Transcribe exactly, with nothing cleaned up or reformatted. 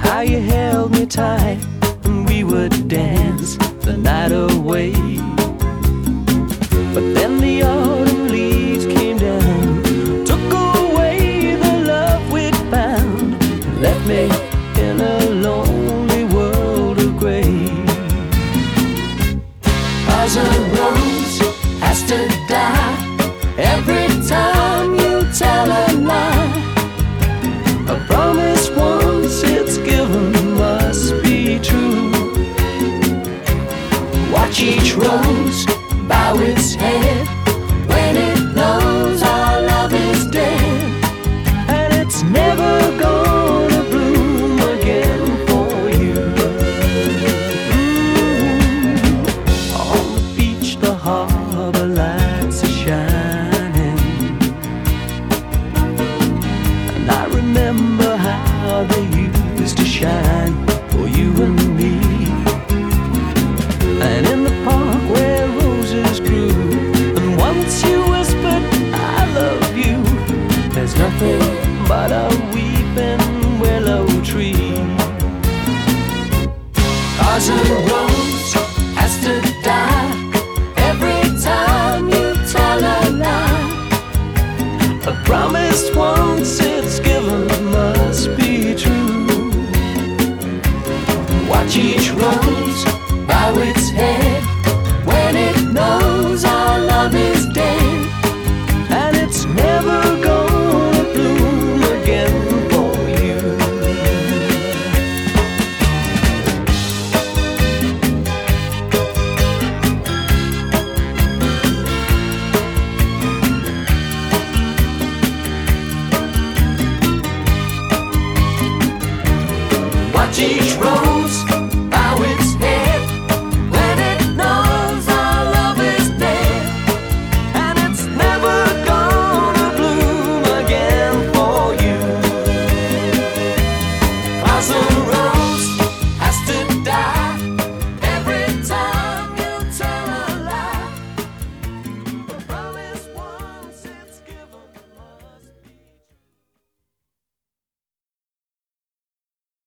how you held me tight, and we would dance the night away. But then the autumn leaves came down, took away the love we'd found, left me in a lonely world of gray. 'Cause a rose has to die every time you tell a lie. A promise once it's given must be true. Watch each rose bow its head when it knows our love is dead, and it's never gonna bloom again for you. Mm-hmm. On the beach the harbor lights are shining, and I remember how they used to shine for you and me. And in the park where roses grew, and once you whispered I love you, there's nothing but a weeping willow tree. 'Cause a rose has to die every time you tell a lie. A promise once it's given must be true. Watch each rose bow its head when it knows our love is dead, and it's never gonna bloom again for you. Watch each rose